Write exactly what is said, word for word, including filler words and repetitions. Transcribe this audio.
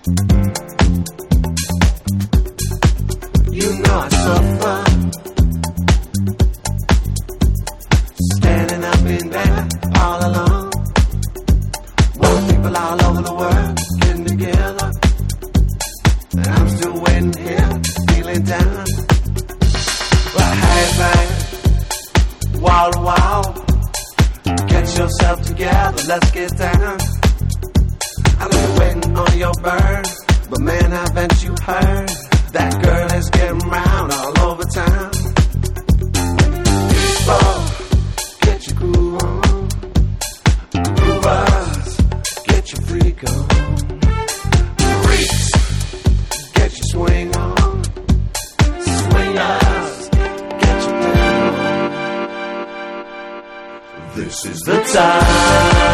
You know I suffer, standing up in there all alone. Want people all over the world getting together, and I'm still waiting here, feeling down. Well, hey man, wall to wall, get yourself together, let's get down. I've been waiting on your bird, but man, haven't you heard? That girl is getting round all over town. People, get your groove on. Groovers, get your freak on. Freaks, get your swing on. Swingers, get your down. This is the time.